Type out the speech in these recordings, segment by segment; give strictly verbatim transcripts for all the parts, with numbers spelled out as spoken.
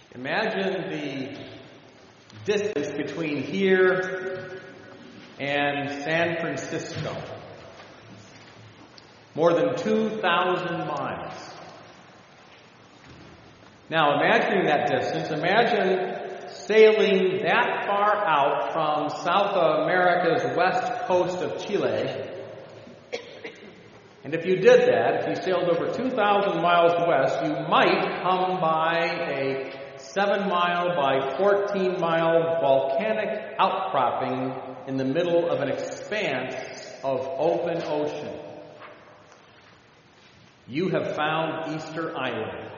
Imagine the distance between here and San Francisco. More than two thousand miles. Now, imagining that distance, imagine sailing that far out from South America's west coast of Chile. And if you did that, if you sailed over two thousand miles west, you might come by a seven mile by fourteen mile volcanic outcropping in the middle of an expanse of open ocean. You have found Easter Island.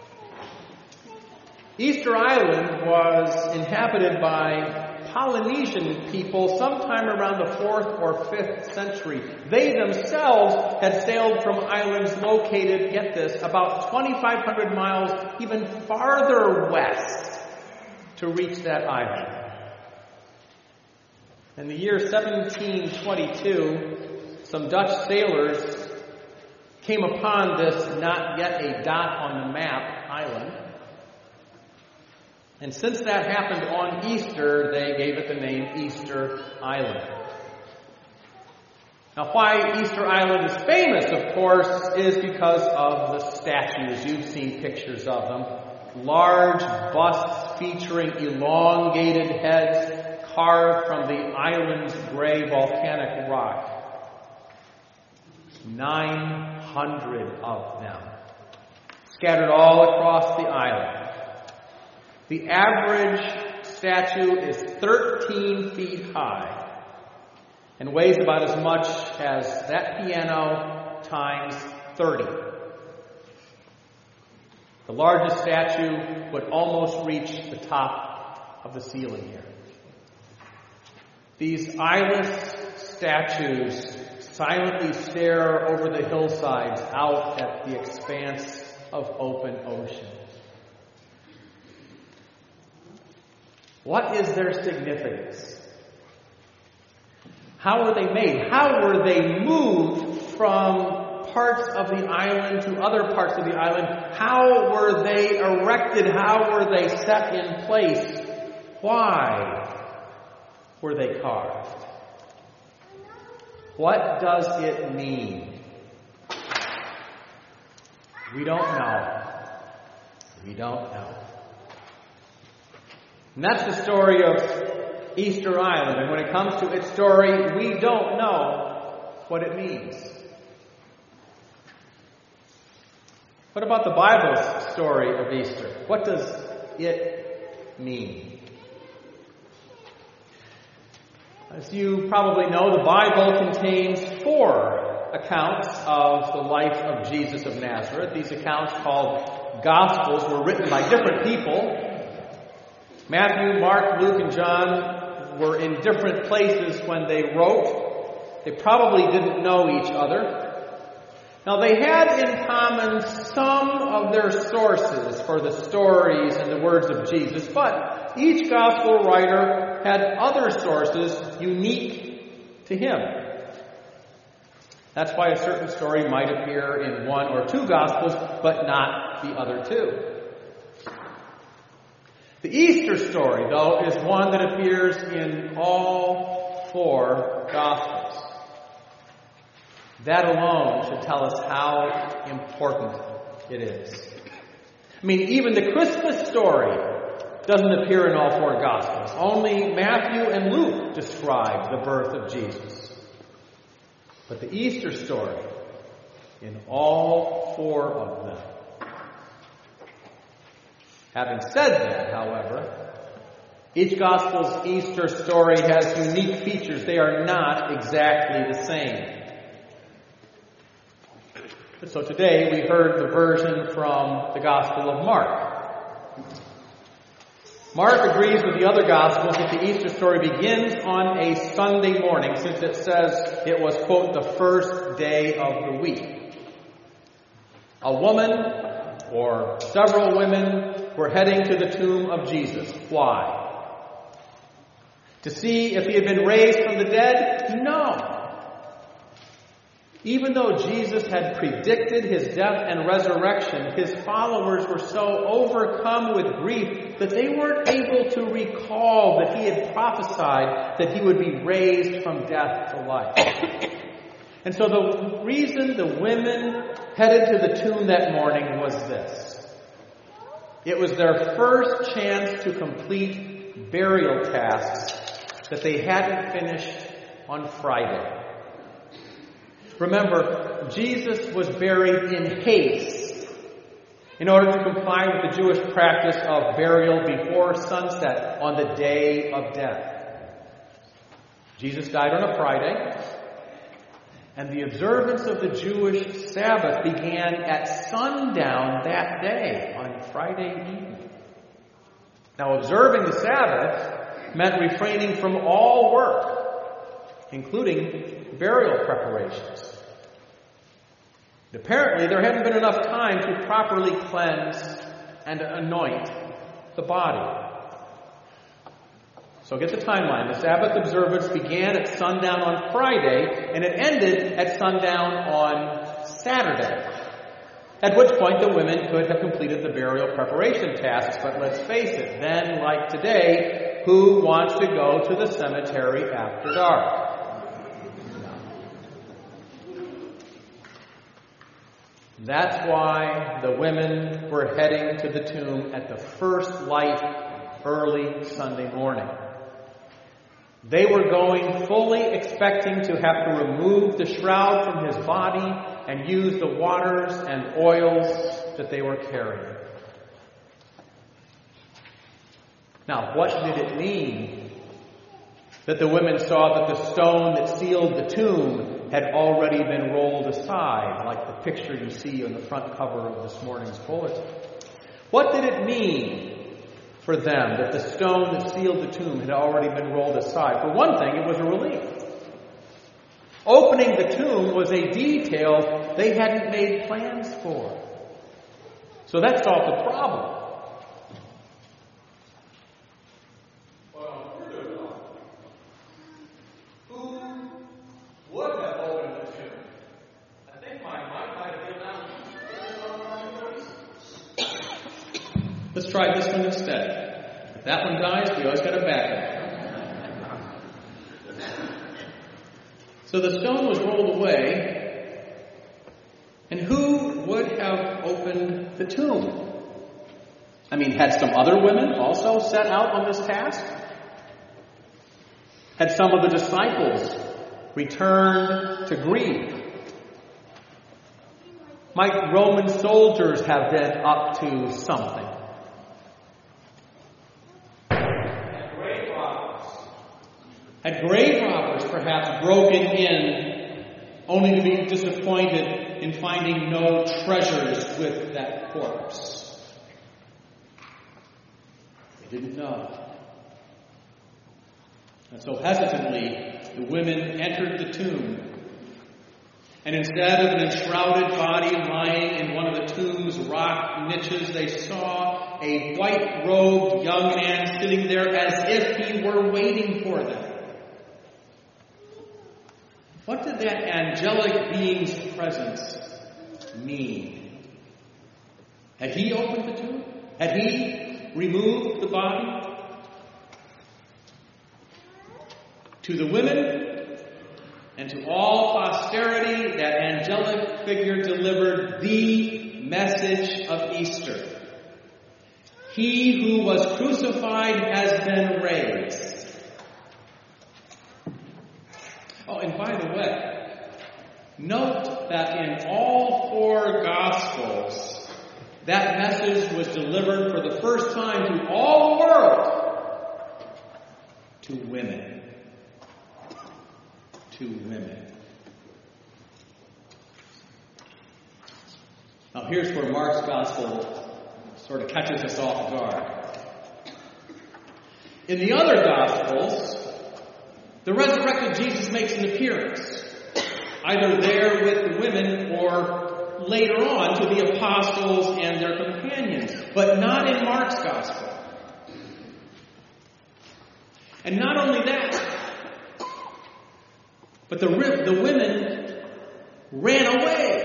Easter Island was inhabited by Polynesian people sometime around the fourth or fifth century. They themselves had sailed from islands located, get this, about twenty-five hundred miles even farther west to reach that island. In the year seventeen twenty-two, some Dutch sailors came upon this not yet a dot on the map island. And since that happened on Easter, they gave it the name Easter Island. Now, why Easter Island is famous, of course, is because of the statues. You've seen pictures of them. Large busts featuring elongated heads carved from the island's gray volcanic rock. Nine hundred of them, scattered all across the island. The average statue is thirteen feet high and weighs about as much as that piano times thirty. The largest statue would almost reach the top of the ceiling here. These eyeless statues silently stare over the hillsides out at the expanse of open ocean. What is their significance? How were they made? How were they moved from parts of the island to other parts of the island? How were they erected? How were they set in place? Why were they carved? What does it mean? We don't know. We don't know. And that's the story of Easter Island. And when it comes to its story, we don't know what it means. What about the Bible's story of Easter? What does it mean? As you probably know, the Bible contains four accounts of the life of Jesus of Nazareth. These accounts, called Gospels, were written by different people. Matthew, Mark, Luke, and John were in different places when they wrote. They probably didn't know each other. Now, they had in common some of their sources for the stories and the words of Jesus, but each gospel writer had other sources unique to him. That's why a certain story might appear in one or two gospels, but not the other two. The Easter story, though, is one that appears in all four Gospels. That alone should tell us how important it is. I mean, even the Christmas story doesn't appear in all four Gospels. Only Matthew and Luke describe the birth of Jesus. But the Easter story, in all four of them. Having said that, however, each Gospel's Easter story has unique features. They are not exactly the same. So today we heard the version from the Gospel of Mark. Mark agrees with the other Gospels that the Easter story begins on a Sunday morning, since it says it was, quote, the first day of the week. A woman, or several women, were heading to the tomb of Jesus. Why? To see if he had been raised from the dead? No. Even though Jesus had predicted his death and resurrection, his followers were so overcome with grief that they weren't able to recall that he had prophesied that he would be raised from death to life. And so the reason the women headed to the tomb that morning was this. It was their first chance to complete burial tasks that they hadn't finished on Friday. Remember, Jesus was buried in haste in order to comply with the Jewish practice of burial before sunset on the day of death. Jesus died on a Friday, and the observance of the Jewish Sabbath began at sundown that day, on Friday evening. Now, observing the Sabbath meant refraining from all work, including burial preparations. Apparently, there hadn't been enough time to properly cleanse and anoint the body. So get the timeline. The Sabbath observance began at sundown on Friday, and it ended at sundown on Saturday. At which point the women could have completed the burial preparation tasks. But let's face it, then, like today, who wants to go to the cemetery after dark? That's why the women were heading to the tomb at the first light early Sunday morning. They were going fully expecting to have to remove the shroud from his body and use the waters and oils that they were carrying. Now, what did it mean that the women saw that the stone that sealed the tomb had already been rolled aside, like the picture you see on the front cover of this morning's bulletin? What did it mean for them that the stone that sealed the tomb had already been rolled aside? For one thing, it was a relief. Opening the tomb was a detail they hadn't made plans for. So that solved the problem. Let's try this one instead. If that one dies, we always got a backup. So the stone was rolled away, and who would have opened the tomb? I mean, had some other women also set out on this task? Had some of the disciples returned to grieve? Might Roman soldiers have been up to something? Had grave robbers perhaps broken in, only to be disappointed in finding no treasures with that corpse? They didn't know. And so hesitantly, the women entered the tomb. And instead of an enshrouded body lying in one of the tomb's rock niches, they saw a white-robed young man sitting there as if he were waiting for them. What did that angelic being's presence mean? Had he opened the tomb? Had he removed the body? To the women and to all posterity, that angelic figure delivered the message of Easter. He who was crucified has been raised. Oh, and by the way, note that in all four Gospels, that message was delivered for the first time to all the world to women. To women. Now here's where Mark's Gospel sort of catches us off guard. In the other Gospels, the resurrected Jesus makes an appearance, either there with the women or later on to the apostles and their companions, but not in Mark's Gospel. And not only that, but the, the women ran away.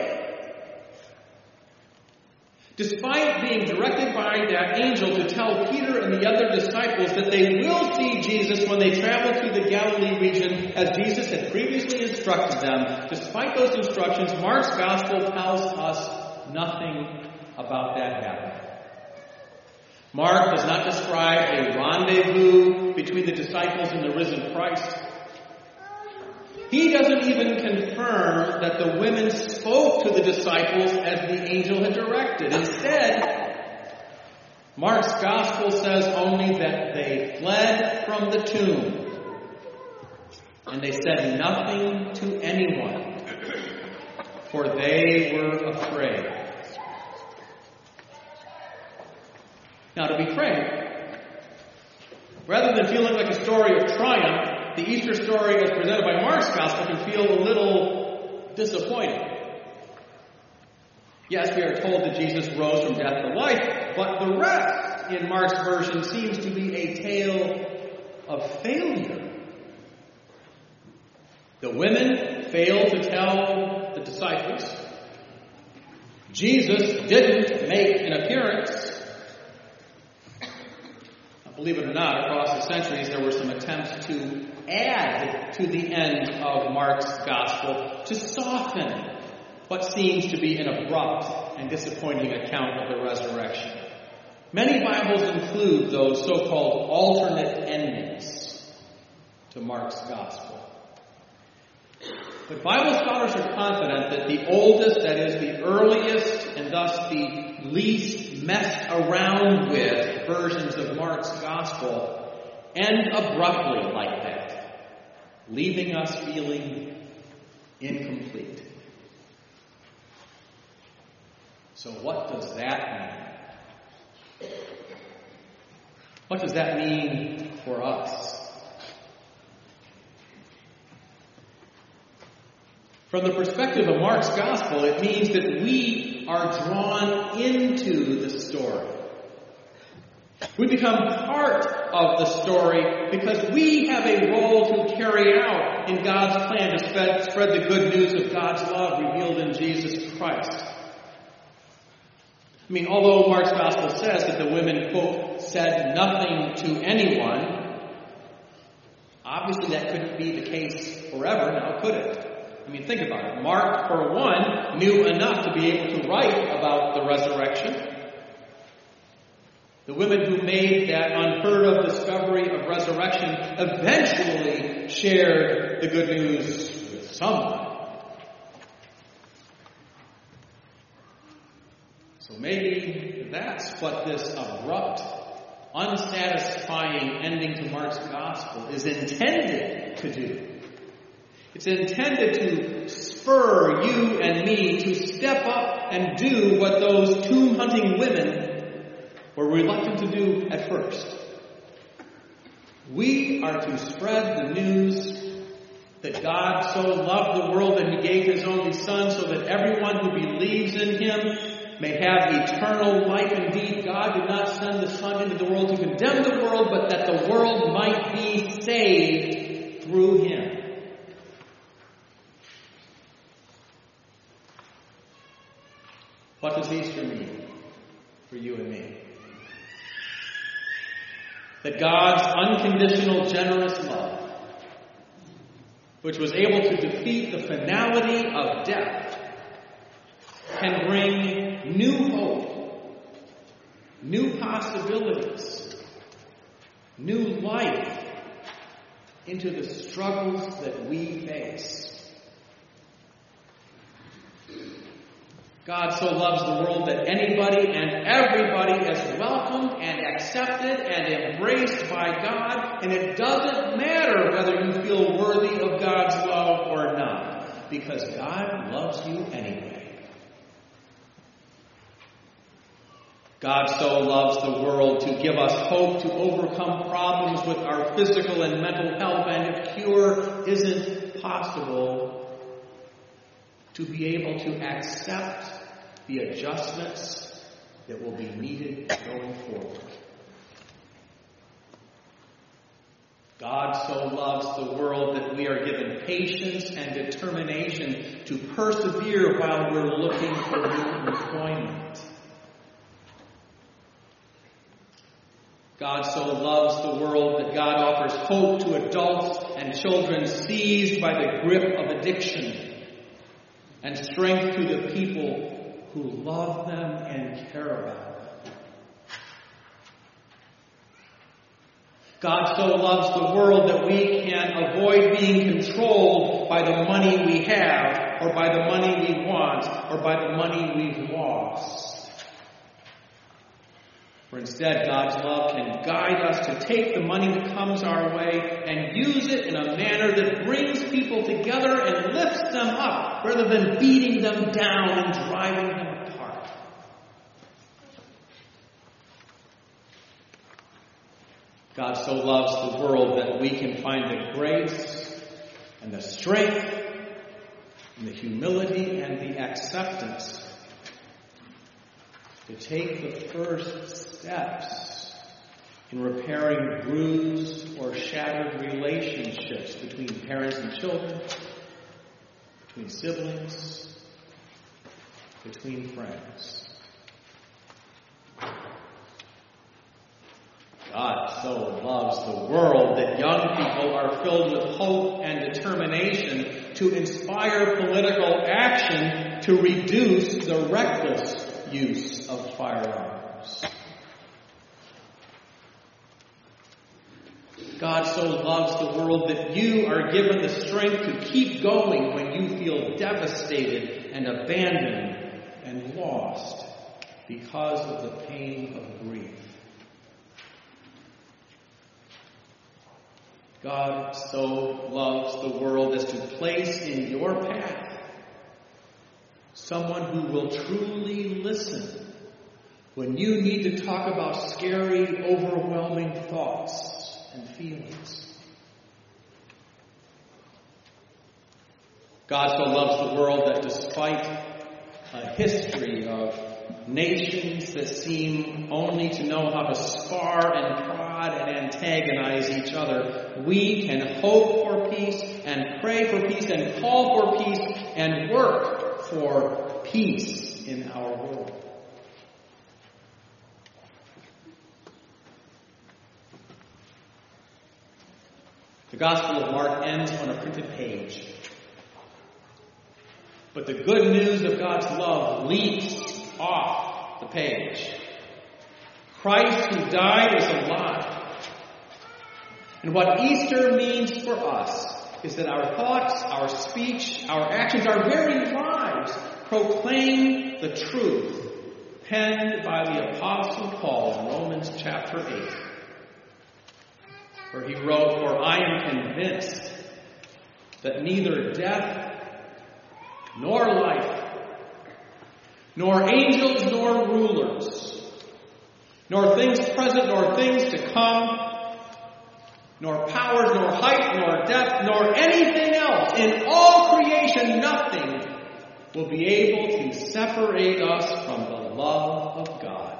Despite being directed by that angel to tell Peter and the other disciples that they will see Jesus when they travel through the Galilee region as Jesus had previously instructed them, despite those instructions, Mark's gospel tells us nothing about that happening. Mark does not describe a rendezvous between the disciples and the risen Christ. He doesn't even confirm that the women spoke to the disciples as the angel had directed. Instead, Mark's gospel says only that they fled from the tomb. And they said nothing to anyone, for they were afraid. Now, to be frank, rather than feeling like a story of triumph, the Easter story as presented by Mark's gospel can feel a little disappointing. Yes, we are told that Jesus rose from death to life, but the rest in Mark's version seems to be a tale of failure. The women failed to tell the disciples. Jesus didn't make an appearance. Believe it or not, across the centuries, there were some attempts to add to the end of Mark's gospel to soften what seems to be an abrupt and disappointing account of the resurrection. Many Bibles include those so-called alternate endings to Mark's gospel. But Bible scholars are confident that the oldest, that is, the earliest, and thus the least messed around with versions of Mark's gospel end abruptly like that, leaving us feeling incomplete. So what does that mean? What does that mean for us? From the perspective of Mark's gospel, it means that we are drawn into the story. We become part of the story because we have a role to carry out in God's plan to spread, spread the good news of God's love revealed in Jesus Christ. I mean, although Mark's gospel says that the women, quote, said nothing to anyone, obviously that couldn't be the case forever, now could it? I mean, think about it. Mark, for one, knew enough to be able to write about the resurrection. The women who made that unheard of discovery of resurrection eventually shared the good news with someone. So maybe that's what this abrupt, unsatisfying ending to Mark's gospel is intended to do. It's intended to spur you and me to step up and do what those tomb-hunting women were reluctant to do at first. We are to spread the news that God so loved the world that He gave His only Son so that everyone who believes in Him may have eternal life. Indeed, God did not send the Son into the world to condemn the world, but that the world might be saved through Him. What does Easter mean for you and me? That God's unconditional, generous love, which was able to defeat the finality of death, can bring new hope, new possibilities, new life into the struggles that we face. God so loves the world that anybody and everybody is welcomed and accepted and embraced by God, and it doesn't matter whether you feel worthy of God's love or not, because God loves you anyway. God so loves the world to give us hope to overcome problems with our physical and mental health, and if cure isn't possible, to be able to accept the adjustments that will be needed going forward. God so loves the world that we are given patience and determination to persevere while we're looking for new employment. God so loves the world that God offers hope to adults and children seized by the grip of addiction, and strength to the people who love them and care about them. God so loves the world that we can avoid being controlled by the money we have, or by the money we want, or by the money we've lost. For instead, God's love can guide us to take the money that comes our way and use it in a manner that brings people together and lifts them up, rather than beating them down and driving them apart. God so loves the world that we can find the grace and the strength and the humility and the acceptance to take the first steps in repairing bruised or shattered relationships between parents and children, between siblings, between friends. God so loves the world that young people are filled with hope and determination to inspire political action to reduce the reckless use of firearms. God so loves the world that you are given the strength to keep going when you feel devastated and abandoned and lost because of the pain of grief. God so loves the world as to place in your path someone who will truly listen when you need to talk about scary, overwhelming thoughts and feelings. God so loves the world that despite a history of nations that seem only to know how to spar and prod and antagonize each other, we can hope for peace and pray for peace and call for peace and work for peace in our world. The Gospel of Mark ends on a printed page. But the good news of God's love leaps off the page. Christ who died is alive. And what Easter means for us is that our thoughts, our speech, our actions, our very lives proclaim the truth penned by the Apostle Paul in Romans chapter eight, where he wrote, "For I am convinced that neither death nor life, nor angels nor rulers, nor things present nor things to come, nor powers, nor height, nor depth, nor anything else in all creation, nothing will be able to separate us from the love of God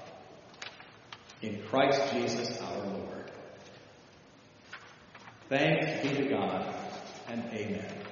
in Christ Jesus our Lord." Thanks be to God, and amen.